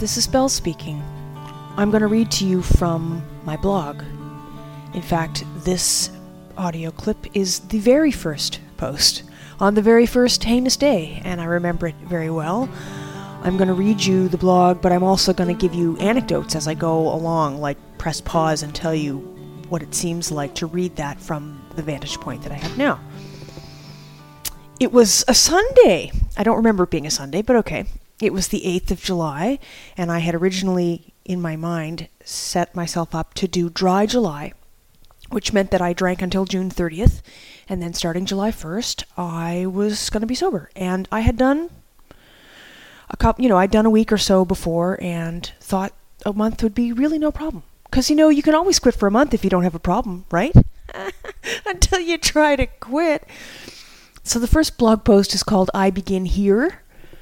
This is Belle speaking. I'm going to read to you from my blog. In fact, this audio clip is the very first post on the very first heinous day, and I remember it very well. I'm going to read you the blog, but I'm also going to give you anecdotes as I go along, like press pause and tell you what it seems like to read that from the vantage point that I have now. It was a Sunday. I don't remember it being a Sunday, but okay. It was the 8th of July, and I had originally, in my mind, set myself up to do dry July, which meant that I drank until June 30th, and then starting July 1st, I was going to be sober. And I had done I'd done a week or so before and thought a month would be really no problem. Because, you can always quit for a month if you don't have a problem, right? Until you try to quit. So the first blog post is called I Begin Here,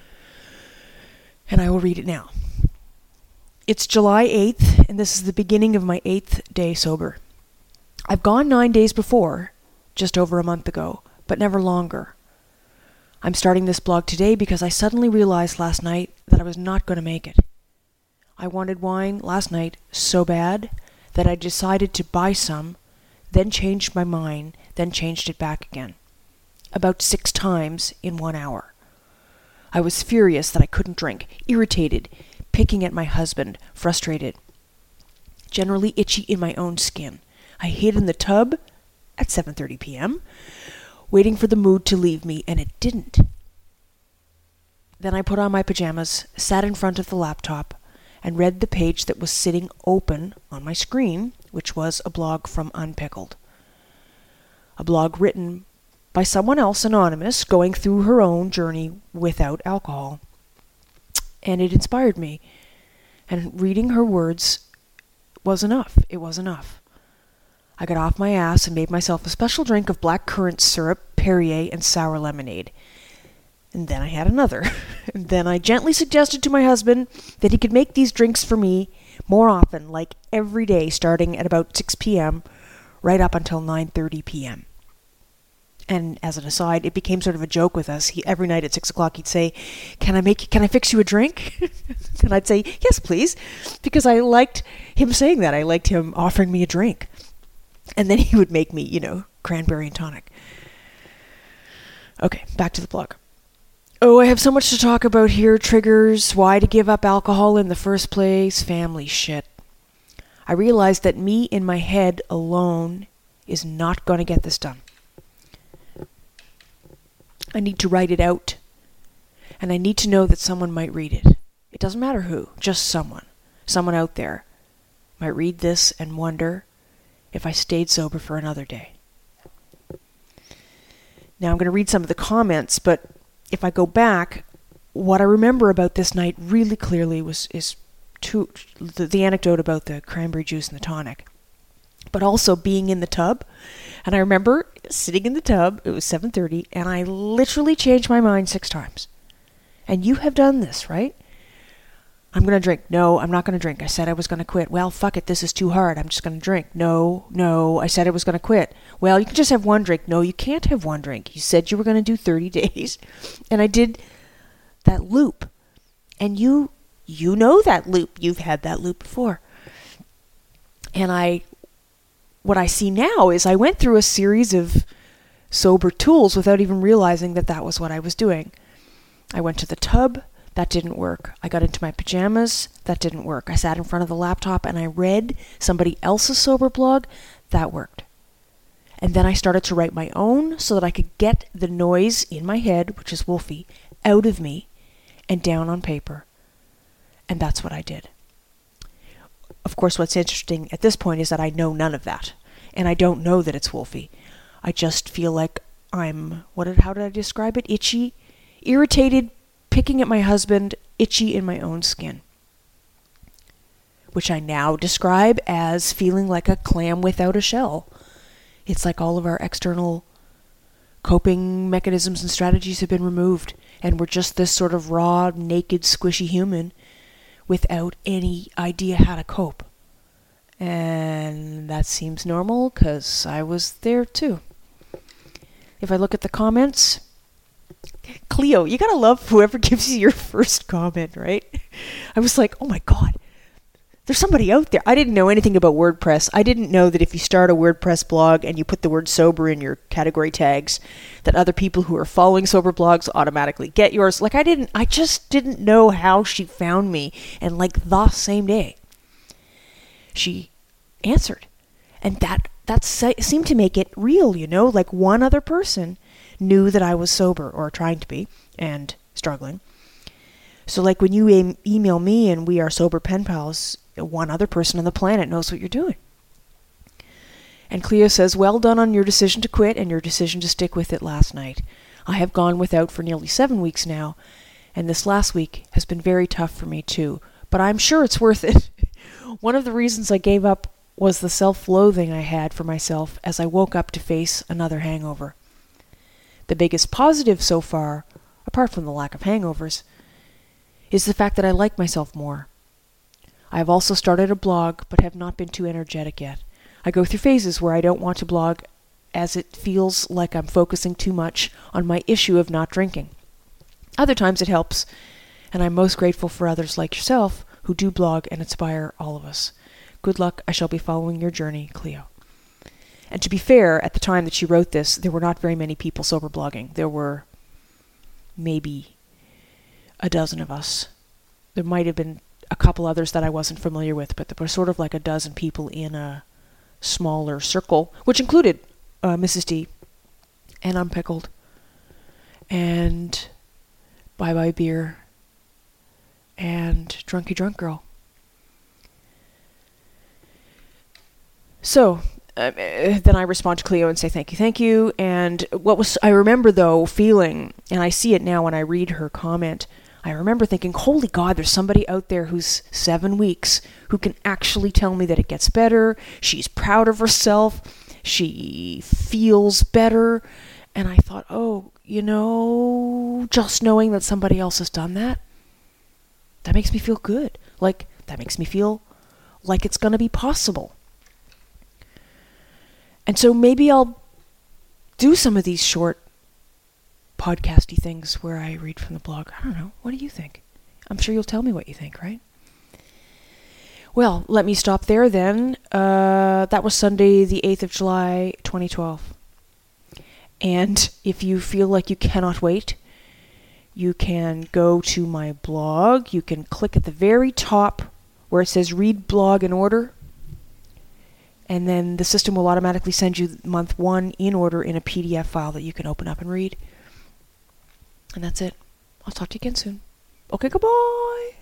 and I will read it now. It's July 8th, and this is the beginning of my 8th day sober. I've gone 9 days before, just over a month ago, but never longer. I'm starting this blog today because I suddenly realized last night that I was not going to make it. I wanted wine last night so bad that I decided to buy some, then changed my mind, then changed it back again. About 6 times in 1 hour. I was furious that I couldn't drink, irritated, picking at my husband, frustrated, generally itchy in my own skin. I hid in the tub at 7:30 p.m., waiting for the mood to leave me, and it didn't. Then I put on my pajamas, sat in front of the laptop, and read the page that was sitting open on my screen, which was a blog from Unpickled. A blog written by someone else anonymous going through her own journey without alcohol. And it inspired me. And reading her words was enough. It was enough. I got off my ass and made myself a special drink of black currant syrup, Perrier, and sour lemonade. And then I had another. And then I gently suggested to my husband that he could make these drinks for me more often, like every day, starting at about 6 p.m., right up until 9:30 p.m. And as an aside, it became sort of a joke with us. Every night at 6 o'clock, he'd say, can I fix you a drink? And I'd say, yes, please. Because I liked him saying that. I liked him offering me a drink. And then he would make me, cranberry and tonic. Okay, back to the blog. Oh, I have so much to talk about here. Triggers, why to give up alcohol in the first place, family shit. I realized that me in my head alone is not going to get this done. I need to write it out. And I need to know that someone might read it. It doesn't matter who, just someone. Someone out there might read this and wonder if I stayed sober for another day. Now I'm going to read some of the comments, but if I go back, what I remember about this night really clearly is the anecdote about the cranberry juice and the tonic. But also being in the tub. And I remember sitting in the tub, it was 7:30, and I literally changed my mind 6 times. And you have done this, right? I'm going to drink. No, I'm not going to drink. I said I was going to quit. Well, fuck it, this is too hard. I'm just going to drink. No, I said I was going to quit. Well, you can just have 1 drink. No, you can't have 1 drink. You said you were going to do 30 days. And I did that loop. And you know that loop. You've had that loop before. And what I see now is I went through a series of sober tools without even realizing that that was what I was doing. I went to the tub. That didn't work. I got into my pajamas. That didn't work. I sat in front of the laptop and I read somebody else's sober blog. That worked. And then I started to write my own so that I could get the noise in my head, which is Wolfie, out of me and down on paper. And that's what I did. Of course, what's interesting at this point is that I know none of that. And I don't know that it's Wolfie. I just feel like I'm, how did I describe it? Itchy, irritated, picking at my husband, itchy in my own skin. Which I now describe as feeling like a clam without a shell. It's like all of our external coping mechanisms and strategies have been removed. And we're just this sort of raw, naked, squishy human without any idea how to cope. And that seems normal because I was there too. If I look at the comments, Cleo, you gotta love whoever gives you your first comment, right? I was like, oh my God, there's somebody out there. I didn't know anything about WordPress. I didn't know that if you start a WordPress blog and you put the word sober in your category tags, that other people who are following sober blogs automatically get yours. Like I just didn't know how she found me. And like the same day, she answered. And that seemed to make it real, like one other person knew that I was sober or trying to be and struggling. So like when you email me and we are sober pen pals, one other person on the planet knows what you're doing. And Cleo says, well done on your decision to quit and your decision to stick with it last night. I have gone without for nearly 7 weeks now, and this last week has been very tough for me too. But I'm sure it's worth it. One of the reasons I gave up was the self-loathing I had for myself as I woke up to face another hangover. The biggest positive so far, apart from the lack of hangovers, is the fact that I like myself more. I have also started a blog, but have not been too energetic yet. I go through phases where I don't want to blog as it feels like I'm focusing too much on my issue of not drinking. Other times it helps, and I'm most grateful for others like yourself who do blog and inspire all of us. Good luck. I shall be following your journey, Cleo. And to be fair, at the time that she wrote this, there were not very many people sober blogging. There were maybe a dozen of us. There might have been a couple others that I wasn't familiar with, but there were sort of like a dozen people in a smaller circle, which included Mrs. D and Unpickled and Bye Bye Beer and Drunky Drunk Girl. So then I respond to Cleo and say thank you. And I remember though feeling, and I see it now when I read her comment, I remember thinking, holy God, there's somebody out there who's 7 weeks who can actually tell me that it gets better. She's proud of herself. She feels better. And I thought, just knowing that somebody else has done that makes me feel good. Like, that makes me feel like it's going to be possible. And so maybe I'll do some of these short podcasty things where I read from the blog. I don't know. What do you think? I'm sure you'll tell me what you think, right? Well, let me stop there then. That was Sunday, the 8th of July, 2012. And if you feel like you cannot wait, you can go to my blog. You can click at the very top where it says read blog in order. And then the system will automatically send you month 1 in order in a PDF file that you can open up and read. And that's it. I'll talk to you again soon. Okay, goodbye.